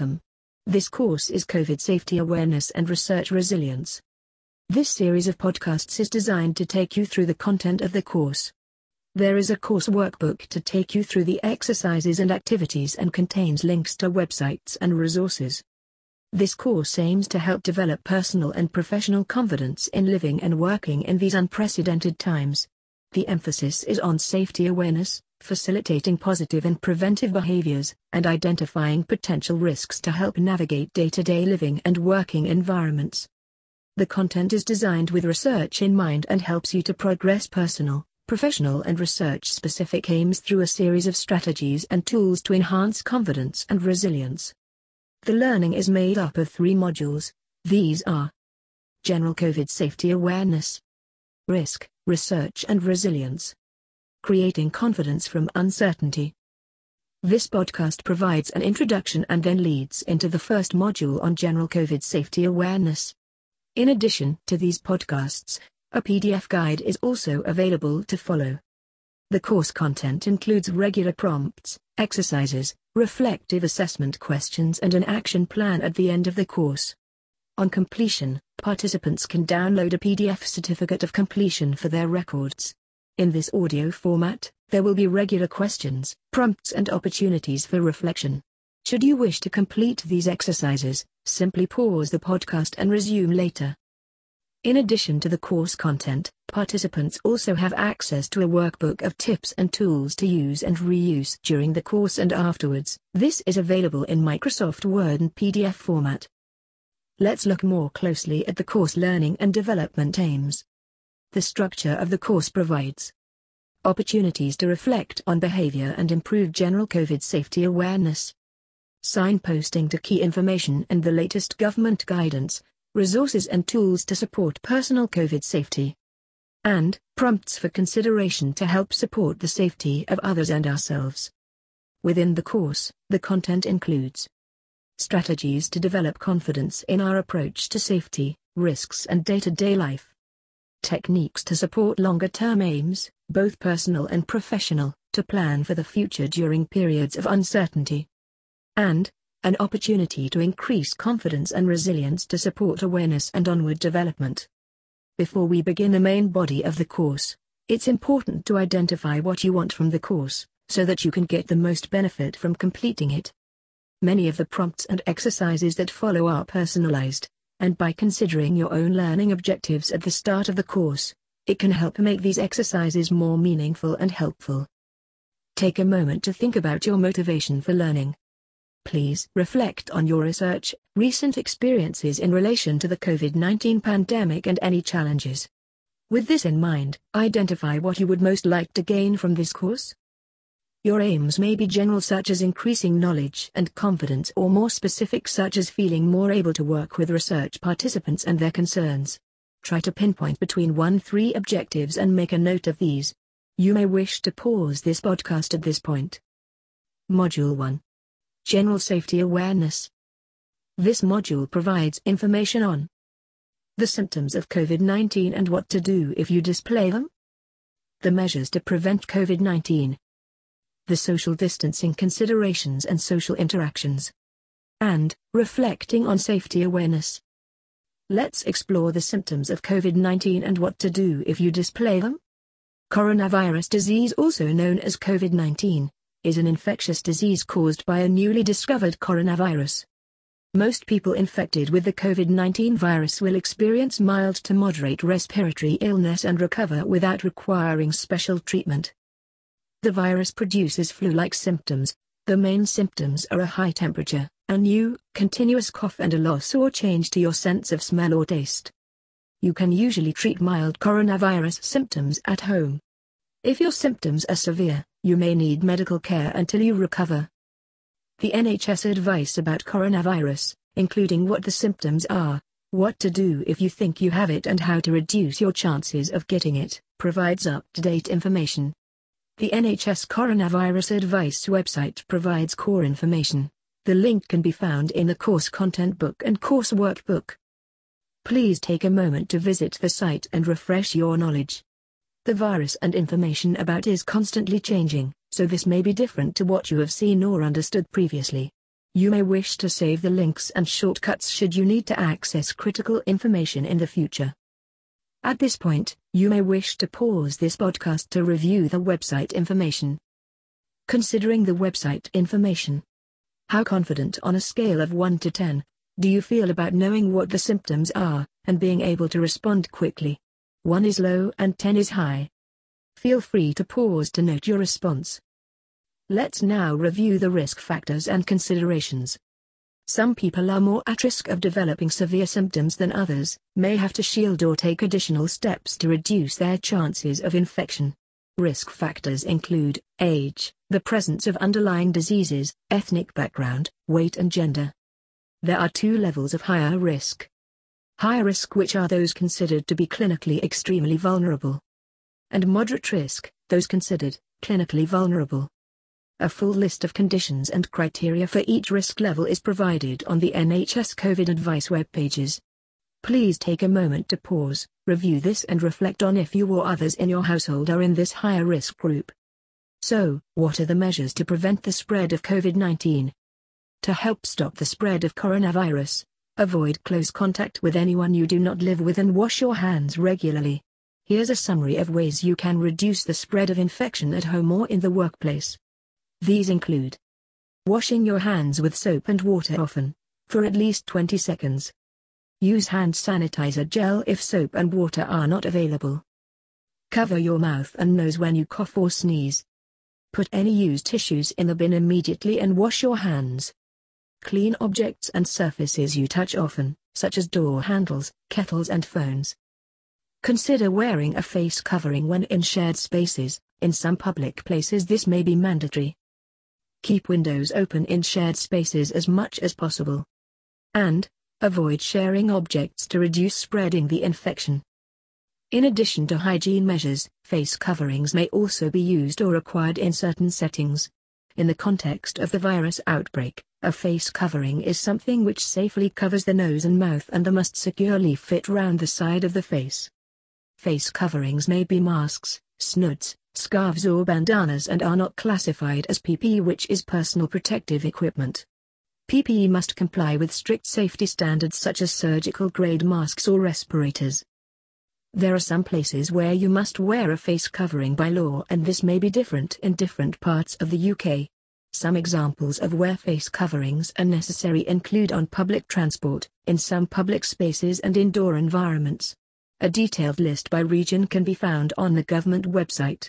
Welcome. This course is COVID Safety Awareness and Research Resilience. This series of podcasts is designed to take you through the content of the course. There is a course workbook to take you through the exercises and activities and contains links to websites and resources. This course aims to help develop personal and professional confidence in living and working in these unprecedented times. The emphasis is on safety awareness, facilitating positive and preventive behaviors, and identifying potential risks to help navigate day-to-day living and working environments. The content is designed with research in mind and helps you to progress personal, professional and research-specific aims through a series of strategies and tools to enhance confidence and resilience. The learning is made up of 3 modules. These are: General COVID Safety Awareness, Risk, Research and Resilience, Creating Confidence from Uncertainty. This podcast provides an introduction and then leads into the first module on General COVID Safety Awareness. In addition to these podcasts, a PDF guide is also available to follow. The course content includes regular prompts, exercises, reflective assessment questions and an action plan at the end of the course. On completion, participants can download a PDF certificate of completion for their records. In this audio format, there will be regular questions, prompts and opportunities for reflection. Should you wish to complete these exercises, simply pause the podcast and resume later. In addition to the course content, participants also have access to a workbook of tips and tools to use and reuse during the course and afterwards. This is available in Microsoft Word and PDF format. Let's look more closely at the course learning and development aims. The structure of the course provides opportunities to reflect on behavior and improve general COVID safety awareness, signposting to key information and the latest government guidance, resources and tools to support personal COVID safety, and prompts for consideration to help support the safety of others and ourselves. Within the course, the content includes strategies to develop confidence in our approach to safety, risks and day-to-day life, techniques to support longer-term aims, both personal and professional, to plan for the future during periods of uncertainty, and an opportunity to increase confidence and resilience to support awareness and onward development. Before we begin the main body of the course, it's important to identify what you want from the course, so that you can get the most benefit from completing it. Many of the prompts and exercises that follow are personalized, and by considering your own learning objectives at the start of the course, it can help make these exercises more meaningful and helpful. Take a moment to think about your motivation for learning. Please reflect on your research, recent experiences in relation to the COVID-19 pandemic and any challenges. With this in mind, identify what you would most like to gain from this course. Your aims may be general, such as increasing knowledge and confidence, or more specific, such as feeling more able to work with research participants and their concerns. Try to pinpoint between 1-3 objectives and make a note of these. You may wish to pause this podcast at this point. Module 1. General Safety Awareness. This module provides information on the symptoms of COVID-19 and what to do if you display them, the measures to prevent COVID-19, the social distancing considerations and social interactions, and reflecting on safety awareness. Let's explore the symptoms of COVID-19 and what to do if you display them. Coronavirus disease, also known as COVID-19, is an infectious disease caused by a newly discovered coronavirus. Most people infected with the COVID-19 virus will experience mild to moderate respiratory illness and recover without requiring special treatment. The virus produces flu-like symptoms. The main symptoms are a high temperature, a new, continuous cough and a loss or change to your sense of smell or taste. You can usually treat mild coronavirus symptoms at home. If your symptoms are severe, you may need medical care until you recover. The NHS advice about coronavirus, including what the symptoms are, what to do if you think you have it and how to reduce your chances of getting it, provides up-to-date information. The NHS Coronavirus Advice website provides core information. The link can be found in the course content book and course workbook. Please take a moment to visit the site and refresh your knowledge. The virus and information about is constantly changing, so this may be different to what you have seen or understood previously. You may wish to save the links and shortcuts should you need to access critical information in the future. At this point, you may wish to pause this podcast to review the website information. Considering the website information, how confident on a scale of 1 to 10 do you feel about knowing what the symptoms are and being able to respond quickly? 1 is low and 10 is high. Feel free to pause to note your response. Let's now review the risk factors and considerations. Some people are more at risk of developing severe symptoms than others, may have to shield or take additional steps to reduce their chances of infection. Risk factors include age, the presence of underlying diseases, ethnic background, weight and gender. There are 2 levels of higher risk. High risk, which are those considered to be clinically extremely vulnerable, and moderate risk, those considered clinically vulnerable. A full list of conditions and criteria for each risk level is provided on the NHS COVID advice web pages. Please take a moment to pause, review this and reflect on if you or others in your household are in this higher risk group. So, what are the measures to prevent the spread of COVID-19? To help stop the spread of coronavirus, avoid close contact with anyone you do not live with and wash your hands regularly. Here's a summary of ways you can reduce the spread of infection at home or in the workplace. These include washing your hands with soap and water often, for at least 20 seconds. Use hand sanitizer gel if soap and water are not available. Cover your mouth and nose when you cough or sneeze. Put any used tissues in the bin immediately and wash your hands. Clean objects and surfaces you touch often, such as door handles, kettles and phones. Consider wearing a face covering when in shared spaces. In some public places this may be mandatory. Keep windows open in shared spaces as much as possible. And avoid sharing objects to reduce spreading the infection. In addition to hygiene measures, face coverings may also be used or required in certain settings. In the context of the virus outbreak, a face covering is something which safely covers the nose and mouth and must securely fit round the side of the face. Face coverings may be masks, snoods, scarves or bandanas and are not classified as PPE, which is personal protective equipment. PPE must comply with strict safety standards such as surgical-grade masks or respirators. There are some places where you must wear a face covering by law, and this may be different in different parts of the UK. Some examples of where face coverings are necessary include on public transport, in some public spaces and indoor environments. A detailed list by region can be found on the government website.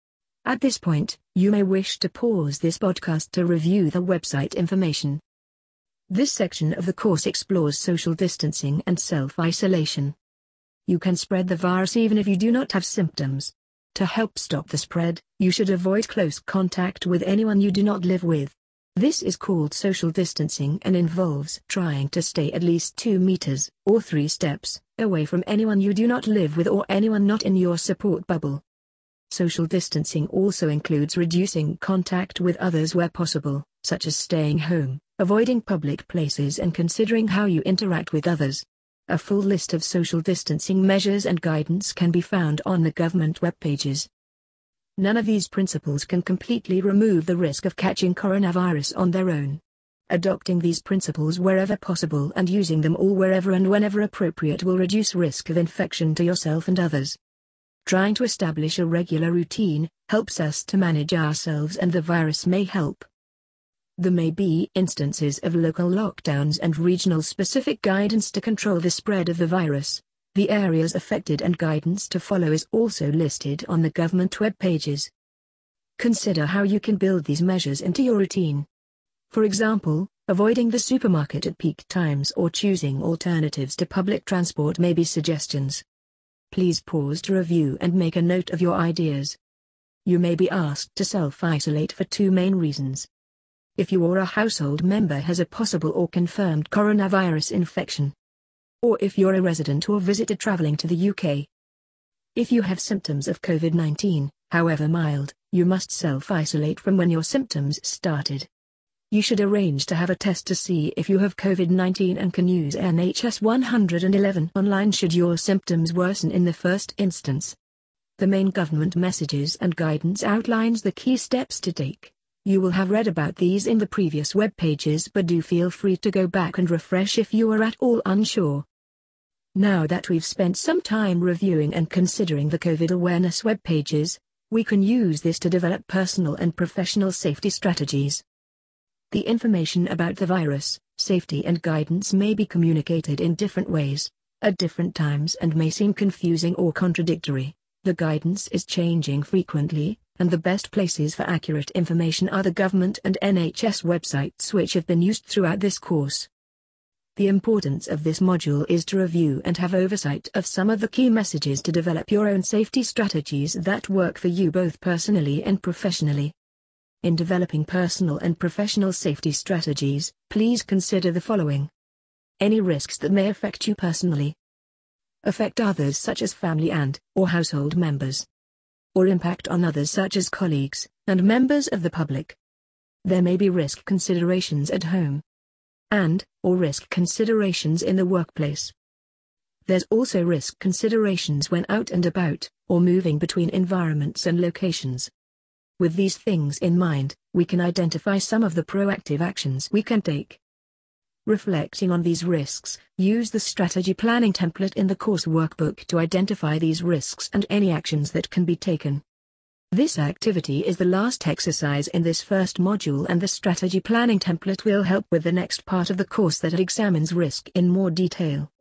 At this point, you may wish to pause this podcast to review the website information. This section of the course explores social distancing and self-isolation. You can spread the virus even if you do not have symptoms. To help stop the spread, you should avoid close contact with anyone you do not live with. This is called social distancing and involves trying to stay at least 2 meters, or 3 steps, away from anyone you do not live with or anyone not in your support bubble. Social distancing also includes reducing contact with others where possible, such as staying home, avoiding public places and considering how you interact with others. A full list of social distancing measures and guidance can be found on the government web pages. None of these principles can completely remove the risk of catching coronavirus on their own. Adopting these principles wherever possible and using them all wherever and whenever appropriate will reduce risk of infection to yourself and others. Trying to establish a regular routine helps us to manage ourselves, and the virus may help. There may be instances of local lockdowns and regional specific guidance to control the spread of the virus. The areas affected and guidance to follow is also listed on the government web pages. Consider how you can build these measures into your routine. For example, avoiding the supermarket at peak times or choosing alternatives to public transport may be suggestions. Please pause to review and make a note of your ideas. You may be asked to self-isolate for 2 main reasons. If you or a household member has a possible or confirmed coronavirus infection, or if you're a resident or visitor traveling to the UK. If you have symptoms of COVID-19, however mild, you must self-isolate from when your symptoms started. You should arrange to have a test to see if you have COVID-19 and can use NHS 111 online should your symptoms worsen in the first instance. The main government messages and guidance outlines the key steps to take. You will have read about these in the previous web pages, but do feel free to go back and refresh if you are at all unsure. Now that we've spent some time reviewing and considering the COVID awareness web pages, we can use this to develop personal and professional safety strategies. The information about the virus, safety and guidance may be communicated in different ways, at different times, and may seem confusing or contradictory. The guidance is changing frequently, and the best places for accurate information are the government and NHS websites which have been used throughout this course. The importance of this module is to review and have oversight of some of the key messages to develop your own safety strategies that work for you both personally and professionally. In developing personal and professional safety strategies, please consider the following. Any risks that may affect you personally, affect others such as family and/or household members, or impact on others such as colleagues and members of the public. There may be risk considerations at home and/or risk considerations in the workplace. There's also risk considerations when out and about, or moving between environments and locations. With these things in mind, we can identify some of the proactive actions we can take. Reflecting on these risks, use the strategy planning template in the course workbook to identify these risks and any actions that can be taken. This activity is the last exercise in this first module, and the strategy planning template will help with the next part of the course that examines risk in more detail.